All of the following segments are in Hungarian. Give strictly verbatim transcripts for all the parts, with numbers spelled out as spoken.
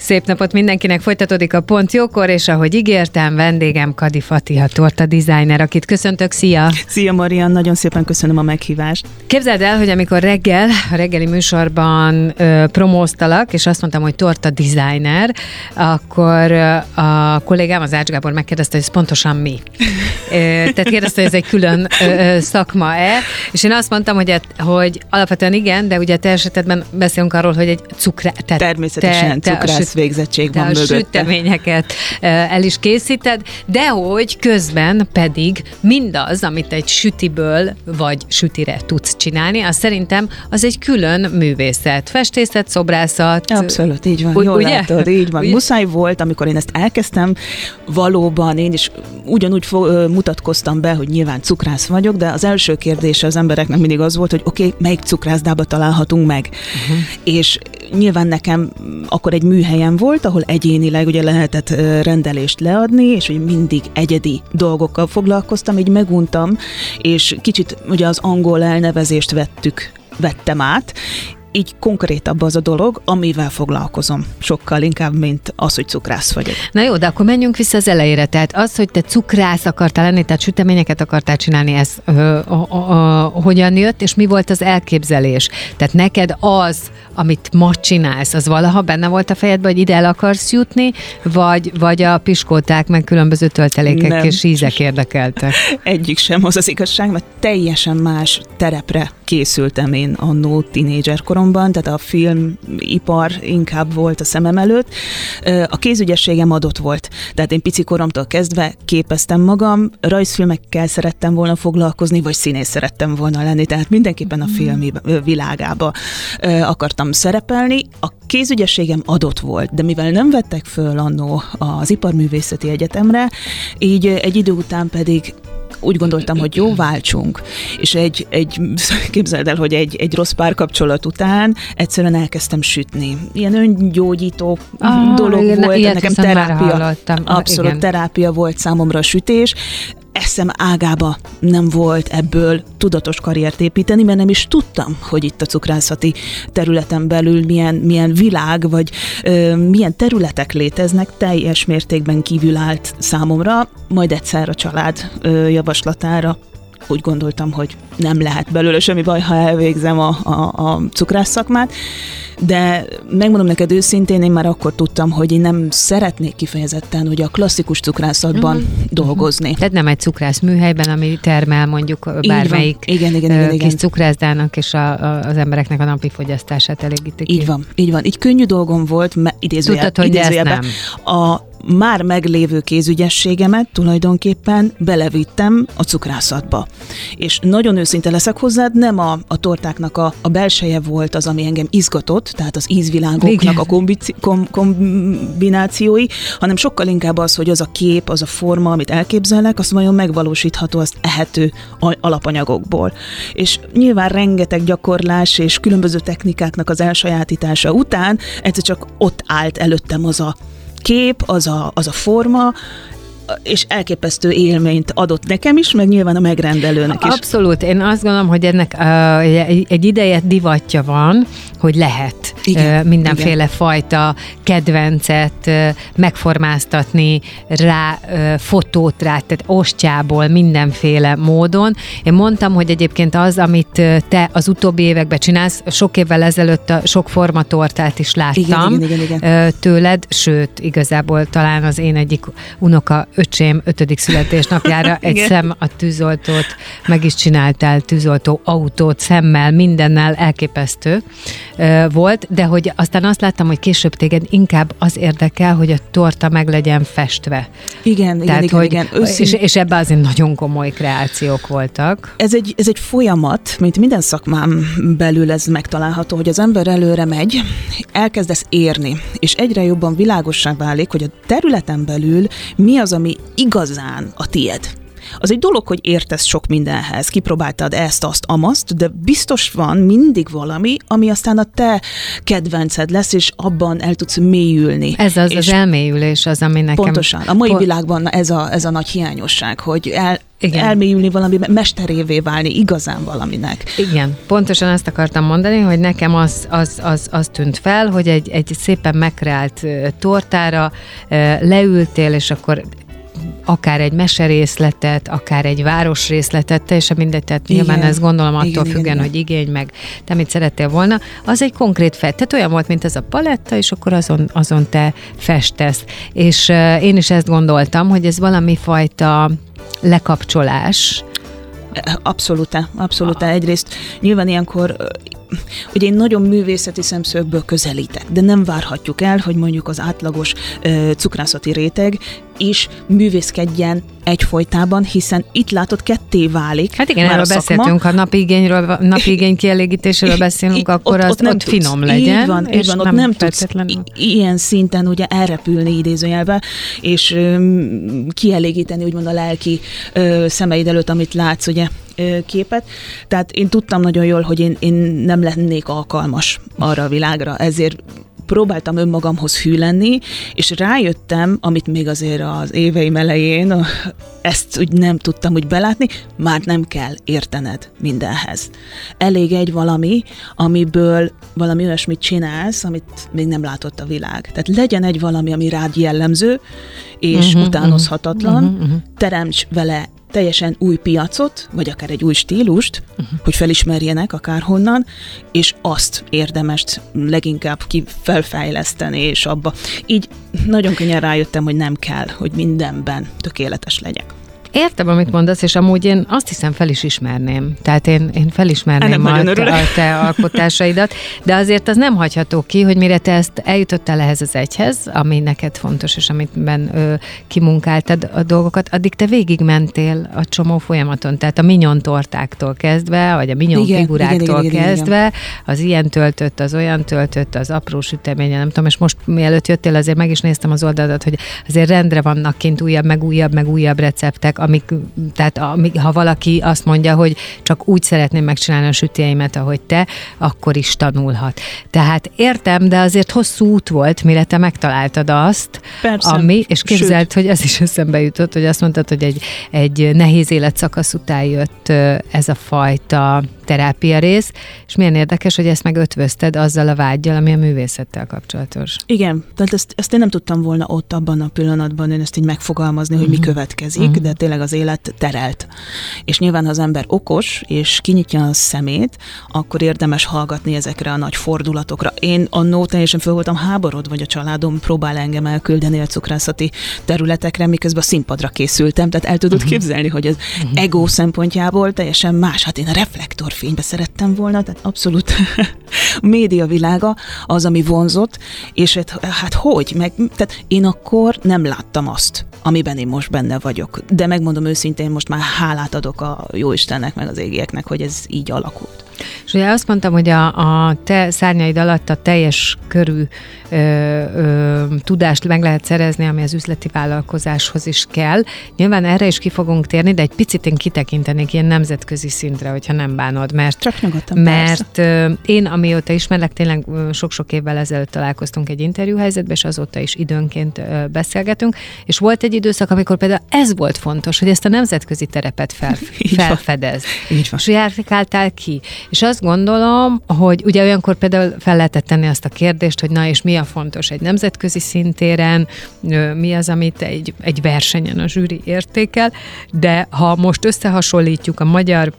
Szép napot mindenkinek, folytatódik a Pont Jókor, és ahogy ígértem, vendégem Kadi Fatiha, torta designer, akit köszöntök, szia! Szia Marian, nagyon szépen köszönöm a meghívást. Képzeld el, hogy amikor reggel, a reggeli műsorban ö, promóztalak, és azt mondtam, hogy torta designer, akkor ö, a kollégám, az Ács Gábor megkérdezte, hogy ez pontosan mi. Ö, tehát kérdezte, hogy ez egy külön ö, szakma-e, és én azt mondtam, hogy, hogy alapvetően igen, de ugye te esetedben beszélünk arról, hogy egy cukrá... Tehát Természetesen te, te cukrász süt, végzettség van mögötte. A süteményeket el is készíted, de hogy közben pedig mindaz, amit egy sütiből vagy sütire tudsz csinálni, az szerintem az egy külön művészet. Festészet, szobrászat. Abszolút, így van. U- Jól ugye? Látod, így van. Ugye? Muszáj volt, amikor én ezt elkezdtem, valóban én is ugyanúgy fo- mutatkoztam be, hogy nyilván cukrász vagyok, de az első kérdése az embereknek mindig az volt, hogy oké, okay, melyik cukrászdába találhatunk meg. Uh-huh. És nyilván nekem akkor egy műhelyem volt, ahol egyénileg ugye lehetett rendelést leadni, és ugye mindig egyedi dolgokkal foglalkoztam, így meguntam, és kicsit ugye az angol elnevezést vettük, vettem át, így konkrétabb az a dolog, amivel foglalkozom. Sokkal inkább, mint az, hogy cukrász vagyok. Na jó, de akkor menjünk vissza az elejére. Tehát az, hogy te cukrász akartál lenni, tehát süteményeket akartál csinálni, ez ö, ö, ö, ö, hogyan jött, és mi volt az elképzelés? Tehát neked az, amit ma csinálsz, az valaha benne volt a fejedben, hogy ide el akarsz jutni, vagy, vagy a piskóták, meg különböző töltelékek Nem. és ízek érdekeltek? Egyik sem, az az igazság, mert teljesen más terepre készültem én annó tínédzserkoromban, tehát a filmipar inkább volt a szemem előtt. A kézügyességem adott volt, tehát én pici koromtól kezdve képeztem magam, rajzfilmekkel szerettem volna foglalkozni, vagy színész szerettem volna lenni, tehát mindenképpen a film világába akartam szerepelni. A kézügyességem adott volt, de mivel nem vettek föl annó az Iparművészeti Egyetemre, így egy idő után pedig úgy gondoltam, hogy jó, váltsunk. És egy, egy képzeld el, hogy egy, egy rossz párkapcsolat után egyszerűen elkezdtem sütni. Ilyen öngyógyító ah, dolog igen, volt, nekem terápia. Abszolút igen. terápia volt számomra a sütés. Eszem ágába nem volt ebből tudatos karriert építeni, mert nem is tudtam, hogy itt a cukrászati területen belül milyen, milyen világ, vagy ö, milyen területek léteznek, teljes mértékben kívül állt számomra, majd egyszer a család ö, javaslatára úgy gondoltam, hogy nem lehet belőle semmi baj, ha elvégzem a, a, a cukrász szakmát, de megmondom neked őszintén, én már akkor tudtam, hogy én nem szeretnék kifejezetten ugye a klasszikus cukrászatban uh-huh. dolgozni. Uh-huh. Tehát nem egy cukrász műhelyben, ami termel mondjuk bármelyik igen, igen, igen, kis igen. cukrászdának és a, a, az embereknek a napi fogyasztását elégítik. Így van, így van. Így könnyű dolgom volt, idézőjel, Tudtad, hogy ez nem. A már meglévő kézügyességemet tulajdonképpen belevittem a cukrászatba. És nagyon őszinte leszek hozzád, nem a, a tortáknak a, a belseje volt az, ami engem izgatott, tehát az ízvilágoknak Igen. a kombici, kom, kombinációi, hanem sokkal inkább az, hogy az a kép, az a forma, amit elképzelek, az vajon megvalósítható, azt ehető alapanyagokból. És nyilván rengeteg gyakorlás és különböző technikáknak az elsajátítása után egyszer csak ott állt előttem az a kép, az a, az a forma, és elképesztő élményt adott nekem is, meg nyilván a megrendelőnek is. Abszolút. Én azt gondolom, hogy ennek uh, egy ideje divatja van, hogy lehet igen, uh, mindenféle igen. fajta kedvencet uh, megformáztatni rá, uh, fotót rá, tehát ostjából mindenféle módon. Én mondtam, hogy egyébként az, amit uh, te az utóbbi években csinálsz, sok évvel ezelőtt a sok formatortát is láttam igen, igen, igen, igen. Uh, tőled, sőt, igazából talán az én egyik unoka öcsém ötödik születésnapjára egy szem a tűzoltót, meg is csináltál tűzoltó autót, szemmel, mindennel, elképesztő uh, volt, de hogy aztán azt láttam, hogy később téged inkább az érdekel, hogy a torta meg legyen festve. Igen, Tehát, igen, hogy, igen. Őszín... És, és ebben azért nagyon komoly kreációk voltak. Ez egy, ez egy folyamat, mint minden szakmám belül ez megtalálható, hogy az ember előre megy, elkezdesz érni, és egyre jobban világossá válik, hogy a területen belül mi az, ami igazán a tied. az egy dolog, hogy értesz sok mindenhez, kipróbáltad ezt, azt, amazt, de biztos van mindig valami, ami aztán a te kedvenced lesz, és abban el tudsz mélyülni. Ez az, az elmélyülés az, ami nekem... Pontosan. A mai pont... világban ez a, ez a nagy hiányosság, hogy el, Igen. elmélyülni valami, mesterévé válni igazán valaminek. Igen, pontosan ezt akartam mondani, hogy nekem az, az, az, az tűnt fel, hogy egy, egy szépen megkreált tortára leültél, és akkor akár egy meserészletet, akár egy városrészletet, teljesen mindegy, tehát igen, nyilván ezt gondolom attól igen, függen, igen, hogy igény, meg te mit szerettél volna, az egy konkrét fest. Tehát olyan volt, mint ez a paletta, és akkor azon, azon te festesz. És uh, én is ezt gondoltam, hogy ez valami fajta lekapcsolás. Abszolút, abszolút. Egyrészt nyilván ilyenkor ugye én nagyon művészeti szemszögből közelítek, de nem várhatjuk el, hogy mondjuk az átlagos ö, cukrászati réteg is művészkedjen egyfolytában, hiszen itt látod, ketté válik. Hát igen, erről beszéltünk, ha napigényről, napigény kielégítéséről beszélünk, akkor ott, az ott, nem ott finom tudsz, legyen. Így van, így van, ott nem, nem tudsz ilyen szinten ugye elrepülni idézőjelben, és ö, kielégíteni úgymond a lelki ö, szemeid előtt, amit látsz, ugye, ö, képet. Tehát én tudtam nagyon jól, hogy én, én nem lennék alkalmas arra a világra, ezért próbáltam önmagamhoz hű lenni, és rájöttem, amit még azért az éveim elején, ezt úgy nem tudtam úgy belátni, már nem kell értened mindenhez. Elég egy valami, amiből valami olyasmit csinálsz, amit még nem látott a világ. Tehát legyen egy valami, ami rád jellemző, és uh-huh, utánozhatatlan, uh-huh, uh-huh. teremts vele teljesen új piacot, vagy akár egy új stílust, uh-huh. hogy felismerjenek akárhonnan, és azt érdemes leginkább ki felfejleszteni, és abba. Így nagyon könnyen rájöttem, hogy nem kell, hogy mindenben tökéletes legyek. Értem, amit mondasz, és amúgy én azt hiszem fel is ismerném. Tehát én, én felismerném a, a te alkotásaidat, de azért az nem hagyható ki, hogy mire te ezt eljutottál ehhez az egyhez, ami neked fontos, és amitben ö, kimunkáltad a dolgokat, addig te végigmentél a csomó folyamaton. Tehát a mignon tortáktól kezdve, vagy a mignon igen, figuráktól igen, igen, kezdve, igen, igen. az ilyen töltött, az olyan töltött, az apró süteménye, nem tudom, és most mielőtt jöttél, azért meg is néztem az oldaladat, hogy azért rendre vannak kint újabb, meg újabb, meg újabb receptek, amik, tehát amik, ha valaki azt mondja, hogy csak úgy szeretném megcsinálni a sütjeimet, ahogy te, akkor is tanulhat. Tehát értem, de azért hosszú út volt, mire te megtaláltad azt, persze, ami, és képzeld, sőt. hogy ez is eszembe jutott, hogy azt mondtad, hogy egy, egy nehéz életszakasz után jött ez a fajta terápia rész, és milyen érdekes, hogy ezt meg ötvözted azzal a vággyal, ami a művészettel kapcsolatos. Igen, tehát ezt, ezt én nem tudtam volna ott abban a pillanatban én ezt így megfogalmazni, hogy uh-huh. mi következik, uh-huh. de tényleg az élet terelt. És nyilván, ha az ember okos, és kinyitja a szemét, akkor érdemes hallgatni ezekre a nagy fordulatokra. Én annó teljesen föl voltam háborodva, vagy a családom próbál engem elküldeni a cukrászati területekre, miközben a színpadra készültem, tehát el tudod uh-huh. képzelni, hogy ez uh-huh. ego szempontjából teljesen más. Hát én a reflektorfénybe szerettem volna, tehát abszolút a média világa az, ami vonzott, és hát, hát hogy? Meg, tehát én akkor nem láttam azt, amiben én most benne vagyok. De megmondom őszintén, most már hálát adok a Jóistennek, meg az égieknek, hogy ez így alakult. És ugye azt mondtam, hogy a, a te szárnyaid alatt a teljes körű ö, ö, tudást meg lehet szerezni, ami az üzleti vállalkozáshoz is kell. Nyilván erre is ki fogunk térni, de egy picit én kitekintenék ilyen nemzetközi szintre, hogyha nem bánod, mert, Csak nyugodtan, mert ö, én, amióta ismerlek, tényleg sok-sok évvel ezelőtt találkoztunk egy interjúhelyzetben, és azóta is időnként ö, beszélgetünk, és volt egy időszak, amikor például ez volt fontos, hogy ezt a nemzetközi terepet fel, felfedez. Így van. És járkáltál ki. És azt gondolom, hogy ugye olyankor például fel lehetett tenni azt a kérdést, hogy na és mi a fontos egy nemzetközi szintéren, mi az, amit egy, egy versenyen a zsűri értékel, de ha most összehasonlítjuk a magyar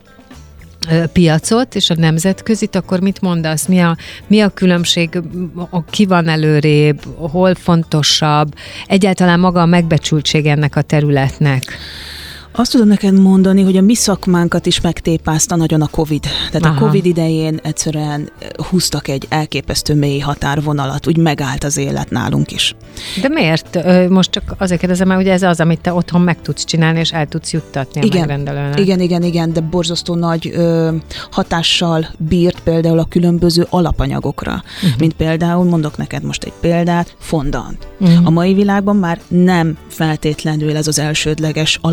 piacot és a nemzetközit, akkor mit mondasz? Mi a, mi a különbség? Ki van előrébb? Hol fontosabb? Egyáltalán maga a megbecsültség ennek a területnek? Azt tudom neked mondani, hogy a mi szakmánkat is megtépázta nagyon a Covid. Tehát Aha. a Covid idején egyszerűen húztak egy elképesztő mély határvonalat, úgy megállt az élet nálunk is. De miért? Most csak azért kérdezem, mert ugye ez az, amit te otthon meg tudsz csinálni, és el tudsz juttatni a igen, megrendelőnek. Igen, igen, igen, de borzasztó nagy ö, hatással bírt például a különböző alapanyagokra. Uh-huh. Mint például, mondok neked most egy példát, fondant. Uh-huh. A mai világban már nem feltétlenül ez az elsődleges alapanyag,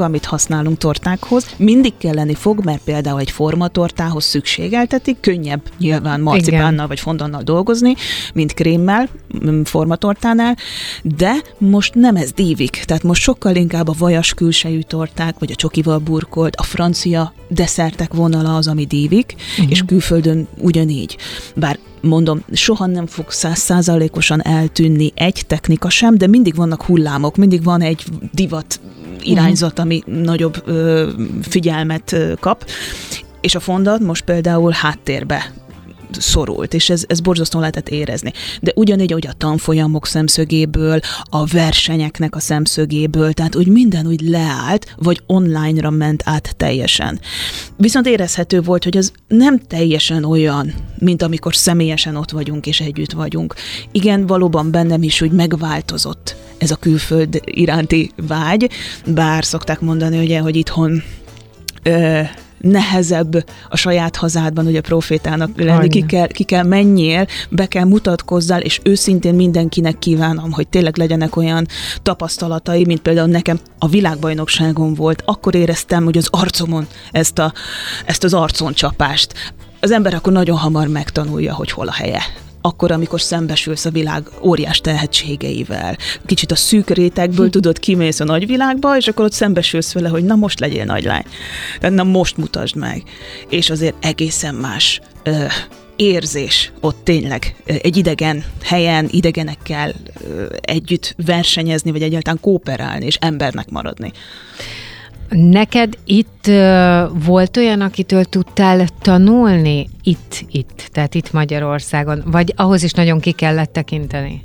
amit használunk tortákhoz, mindig kelleni fog, mert például egy formatortához szükségeltetik, könnyebb nyilván marcipánnal vagy fondannal dolgozni, mint krémmel, formatortánál, de most nem ez dívik, tehát most sokkal inkább a vajas külsejű torták, vagy a csokival burkolt, a francia desszertek vonala az, ami dívik, uh-huh. és külföldön ugyanígy. Bár mondom, soha nem fog száz százalékosan eltűnni egy technika sem, de mindig vannak hullámok, mindig van egy divat irányzat, ami nagyobb ö, figyelmet ö, kap, és a fondat most például háttérbe szorult, és ez, ez borzasztóan lehetett érezni. De ugyanígy, hogy a tanfolyamok szemszögéből, a versenyeknek a szemszögéből, tehát úgy minden úgy leállt, vagy online-ra ment át teljesen. Viszont érezhető volt, hogy ez nem teljesen olyan, mint amikor személyesen ott vagyunk és együtt vagyunk. Igen, valóban bennem is úgy megváltozott ez a külföld iránti vágy, bár szokták mondani, ugye, hogy itthon ö, nehezebb a saját hazádban, ugye profétának lenni, ki kell, ki kell menjél, be kell mutatkozzál, és őszintén mindenkinek kívánom, hogy tényleg legyenek olyan tapasztalatai, mint például nekem a világbajnokságon volt, akkor éreztem, hogy az arcomon ezt, a, ezt az arconcsapást. Az ember akkor nagyon hamar megtanulja, hogy hol a helye. Akkor, amikor szembesülsz a világ óriás tehetségeivel. Kicsit a szűk rétegből tudod, kimész a nagyvilágba, és akkor ott szembesülsz vele, hogy na most legyél nagylány. Na most mutasd meg. És azért egészen más ö, érzés ott tényleg egy idegen helyen, idegenekkel ö, együtt versenyezni, vagy egyáltalán kooperálni, és embernek maradni. Neked itt uh, volt olyan, akitől tudtál tanulni itt, itt, tehát itt Magyarországon, vagy ahhoz is nagyon ki kellett tekinteni?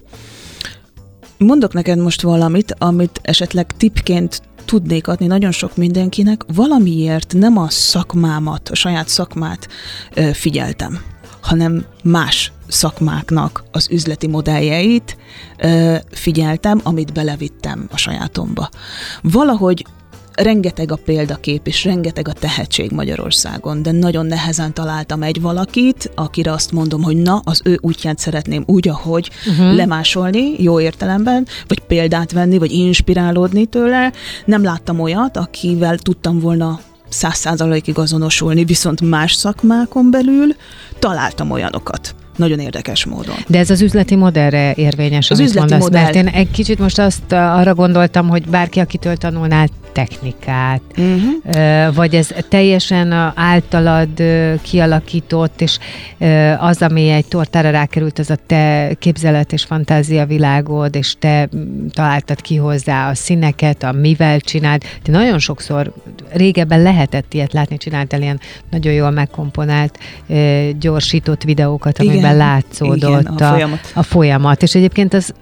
Mondok neked most valamit, amit esetleg tippként tudnék adni nagyon sok mindenkinek, valamiért nem a szakmámat, a saját szakmát uh, figyeltem, hanem más szakmáknak az üzleti modelljeit uh, figyeltem, amit belevittem a sajátomba. Valahogy rengeteg a példakép, és rengeteg a tehetség Magyarországon, de nagyon nehezen találtam egy valakit, akire azt mondom, hogy na, az ő útját szeretném úgy, ahogy uh-huh. lemásolni, jó értelemben, vagy példát venni, vagy inspirálódni tőle. Nem láttam olyat, akivel tudtam volna száz százalékig azonosulni, viszont más szakmákon belül találtam olyanokat. Nagyon érdekes módon. De ez az üzleti modellre érvényes, az amit üzleti mondasz, modell. Mert én egy kicsit most azt arra gondoltam, hogy bárki, akitől tanulnál technikát, uh-huh. vagy ez teljesen általad kialakított, és az, ami egy tortára rákerült, az a te képzelet és fantázia világod, és te találtad ki hozzá a színeket, a mivel csináld. De nagyon sokszor régebben lehetett ilyet látni, csináltál ilyen nagyon jól megkomponált, gyorsított videókat, amiben igen, látszódott igen, a, a, folyamat. a folyamat. És egyébként az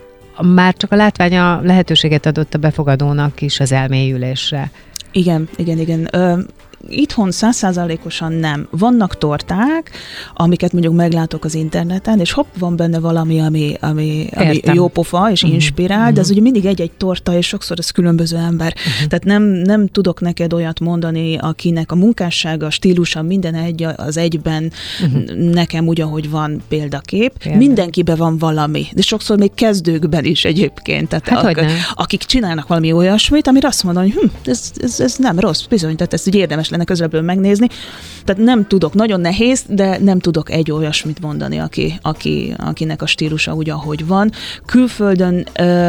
már csak a látványa lehetőséget adott a befogadónak is az elmélyülésre. Igen, igen, igen. Ö, itthon száz százalékosan nem. Vannak torták, amiket mondjuk meglátok az interneten, és hopp, van benne valami, ami, ami, ami jó pofa, és uh-huh. inspirál, uh-huh. de az ugye mindig egy-egy torta, és sokszor ez különböző ember. Uh-huh. Tehát nem, nem tudok neked olyat mondani, akinek a munkássága, a stílusa, minden egy az egyben uh-huh. nekem úgy, ahogy van példakép. Példa. Mindenkiben van valami, de sokszor még kezdőkben is egyébként. Tehát hát ak- akik csinálnak valami olyasmit, amire azt mondom, hogy hm, ez, ez, ez nem rossz, bizony, tehát ezt úgy érdemes lenne közelebből megnézni. Tehát nem tudok, nagyon nehéz, de nem tudok egy olyasmit mondani, aki, aki, akinek a stílusa úgy, ahogy van. Külföldön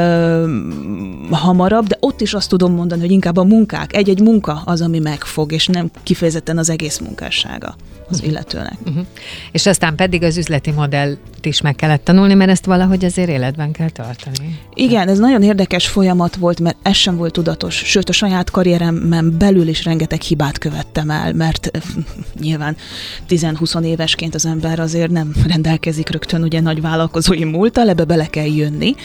ö, hamarabb, de ott is azt tudom mondani, hogy inkább a munkák, egy-egy munka az, ami megfog, és nem kifejezetten az egész munkássága az illetőnek. Uh-huh. És aztán pedig az üzleti modellt is meg kellett tanulni, mert ezt valahogy azért életben kell tartani. Igen, ez nagyon érdekes folyamat volt, mert ez sem volt tudatos, sőt a saját karrieremen belül is rengeteg hibát követtem el, mert nyilván tíz-húsz évesként az ember azért nem rendelkezik rögtön ugye nagy vállalkozói múlttal, ebbe bele kell jönni,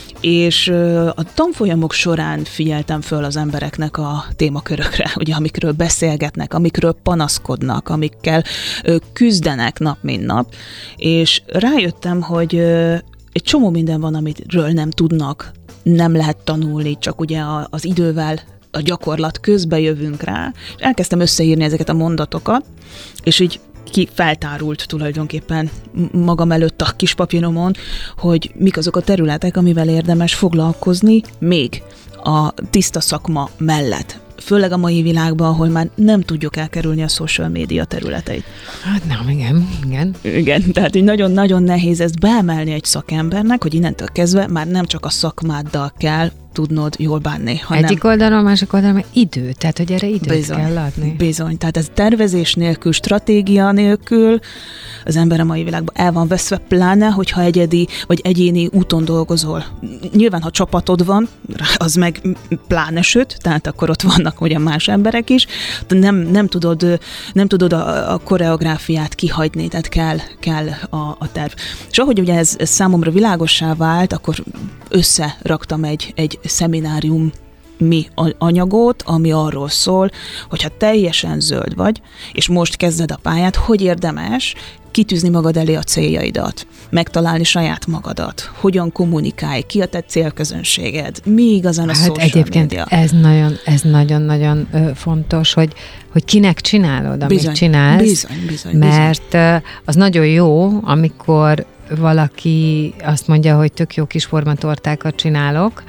és a tanfolyamok során figyeltem föl az embereknek a témakörökre, ugye, amikről beszélgetnek, amikről panaszkodnak, amikkel küzdenek nap mint nap, és rájöttem, hogy egy csomó minden van, amiről nem tudnak, nem lehet tanulni, csak ugye az idővel, a gyakorlat közben jövünk rá, és elkezdtem összeírni ezeket a mondatokat, és így ki feltárult tulajdonképpen magam előtt a kis papíromon, hogy mik azok a területek, amivel érdemes foglalkozni még a tiszta szakma mellett. főleg a mai világban, ahol már nem tudjuk elkerülni a social média területeit. Hát nem, igen, igen. Igen, tehát így nagyon-nagyon nehéz ezt beemelni egy szakembernek, hogy innentől kezdve már nem csak a szakmáddal kell tudnod jól bánni, hanem... Egyik oldalon, másik oldalon, mert idő, tehát hogy erre időt bizony, kell adni. Bizony, tehát ez tervezés nélkül, stratégia nélkül az ember a mai világban el van veszve, pláne, hogyha egyedi vagy egyéni úton dolgozol. Nyilván, ha csapatod van, az meg pláne süt, tehát akkor ott vannak ugye más emberek is, de nem, nem tudod, nem tudod a, a koreográfiát kihagyni, tehát kell, kell a, a terv. És ahogy ugye ez, ez számomra világossá vált, akkor összeraktam egy, egy szeminárium mi anyagot, ami arról szól, hogyha teljesen zöld vagy, és most kezded a pályát, hogy érdemes kitűzni magad elé a céljaidat, megtalálni saját magadat, hogyan kommunikálj, ki a te célközönséged, mi igazán a hát social egyébként media. ez nagyon, ez nagyon-nagyon fontos, hogy, hogy kinek csinálod, amit bizony, csinálsz, bizony, bizony, mert bizony. Az nagyon jó, amikor valaki azt mondja, hogy tök jó kis formatortákat csinálok,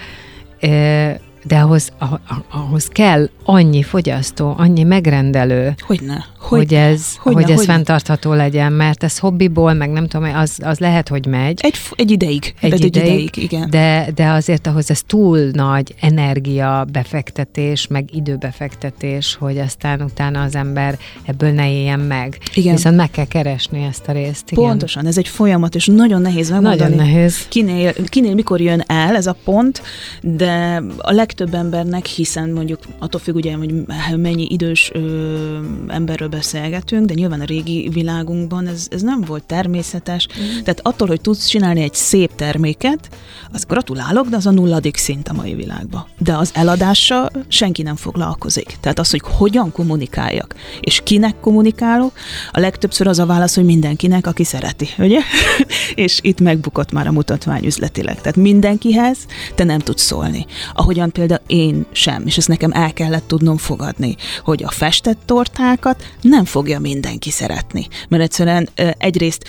de ahhoz, ahhoz kell annyi fogyasztó, annyi megrendelő, Hogyne, hogy, hogy ez, hogyne, hogy ez hogyne. fenntartható legyen, mert ez hobbiból, meg nem tudom, az, az lehet, hogy megy. Egy, egy ideig. Egy, egy ideig, ideig igen. De, de azért ahhoz ez túl nagy energia befektetés, meg időbefektetés, hogy aztán utána az ember ebből ne éljen meg. Igen. Viszont meg kell keresni ezt a részt. Igen. Pontosan, ez egy folyamat, és nagyon nehéz megmondani. Nagyon nehéz. Kinél, kinél mikor jön el ez a pont, de a legtöbb embernek, hiszen mondjuk attól függ ugye, hogy mennyi idős ö, emberről beszélgetünk, de nyilván a régi világunkban ez, ez nem volt természetes. Mm. Tehát attól, hogy tudsz csinálni egy szép terméket, az gratulálok, de az a nulladik szint a mai világban. De az eladással senki nem foglalkozik. Tehát az, hogy hogyan kommunikáljak, és kinek kommunikálok, a legtöbbször az a válasz, hogy mindenkinek, aki szereti, ugye? És itt megbukott már a mutatvány üzletileg. Tehát mindenkihez te nem tudsz szólni. Ahogyan például én sem, és ezt nekem el kellett tudnom fogadni, hogy a festett tortákat nem fogja mindenki szeretni. Mert egyszerűen egyrészt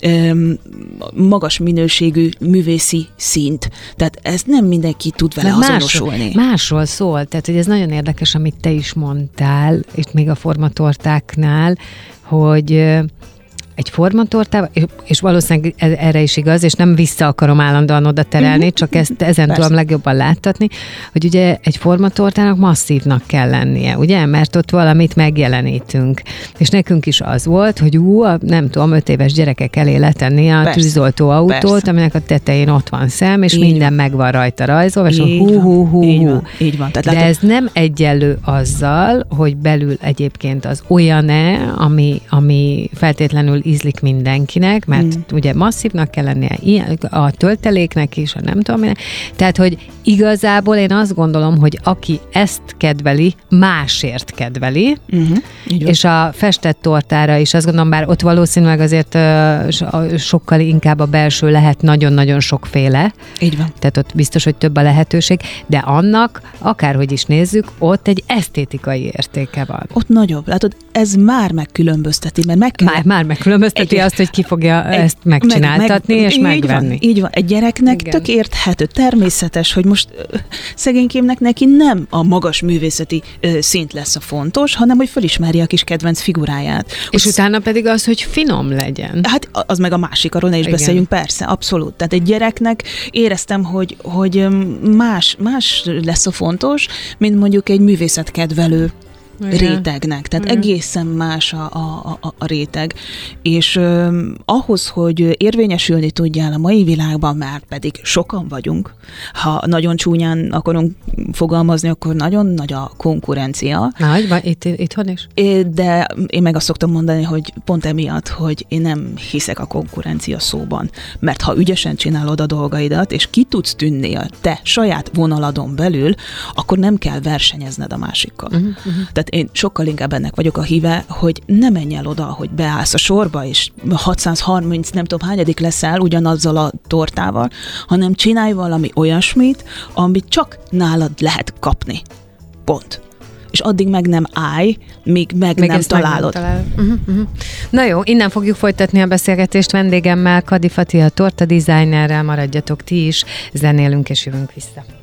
magas minőségű művészi szint, tehát ezt nem mindenki tud vele Mert azonosulni. Másról, másról szól, tehát hogy ez nagyon érdekes, amit te is mondtál, és még a formatortáknál, hogy egy formatortával, és valószínűleg erre is igaz, és nem vissza akarom állandóan oda terelni, uh-huh. csak ezt ezen Persze. tudom legjobban láttatni, hogy ugye egy formatortának masszívnak kell lennie, ugye? Mert ott valamit megjelenítünk. És nekünk is az volt, hogy ú, a, nem tudom, öt éves gyerekek elé letenni a Persze. tűzoltó autót, Persze. aminek a tetején ott van szem, és így minden van. Meg van rajta rajzolva, és hú, hú, hú, hú. Így van. Így van. Tehát de látod... ez nem egyenlő azzal, hogy belül egyébként az olyan-e, ami, ami feltétlenül ízlik mindenkinek, mert mm. ugye masszívnak kell lennie a tölteléknek is, a nem tudom minek. Tehát, hogy igazából én azt gondolom, hogy aki ezt kedveli, másért kedveli, uh-huh. és a festett tortára is azt gondolom, bár ott valószínűleg azért uh, sokkal inkább a belső lehet nagyon-nagyon sokféle. Így van. Tehát ott biztos, hogy több a lehetőség, de annak, akárhogy is nézzük, ott egy esztétikai értéke van. Ott nagyobb. Látod, ez már megkülönbözteti, mert meg kell... Már, már megkülönbözteti azt, hogy ki fogja egy, ezt megcsináltatni meg, meg, és így megvenni. Van, így van. Egy gyereknek Igen. tök érthető, természetes, hogy most uh, szegénykémnek neki nem a magas művészeti uh, szint lesz a fontos, hanem hogy felismerje a kis kedvenc figuráját. És Usz... utána pedig az, hogy finom legyen. Hát az meg a másik, arról ne is Igen. beszéljünk, persze, abszolút. Tehát egy gyereknek éreztem, hogy, hogy más, más lesz a fontos, mint mondjuk egy művészetkedvelő Igen. rétegnek. Tehát Igen. egészen más a, a, a, a réteg. És ö, ahhoz, hogy érvényesülni tudjál a mai világban, már pedig sokan vagyunk, ha nagyon csúnyán akarunk fogalmazni, akkor nagyon nagy a konkurencia. Nagy, vagy itt, itthon is? De én meg azt szoktam mondani, hogy pont emiatt, hogy én nem hiszek a konkurencia szóban. Mert ha ügyesen csinálod a dolgaidat, és ki tudsz tűnni a te saját vonaladon belül, akkor nem kell versenyezned a másikkal. Uh-huh, uh-huh. Tehát én sokkal inkább ennek vagyok a híve, hogy ne menj el oda, hogy beállsz a sorba, és hatszázharminc nem tudom hányadik leszel ugyanazzal a tortával, hanem csinálj valami olyasmit, amit csak nálad lehet kapni. Pont. És addig meg nem állj, míg meg Még nem találod. Meg nem talál. uh-huh, uh-huh. Na jó, innen fogjuk folytatni a beszélgetést vendégemmel, Kadi Fati, a torta designerrel, maradjatok ti is, zenélünk és jövünk vissza.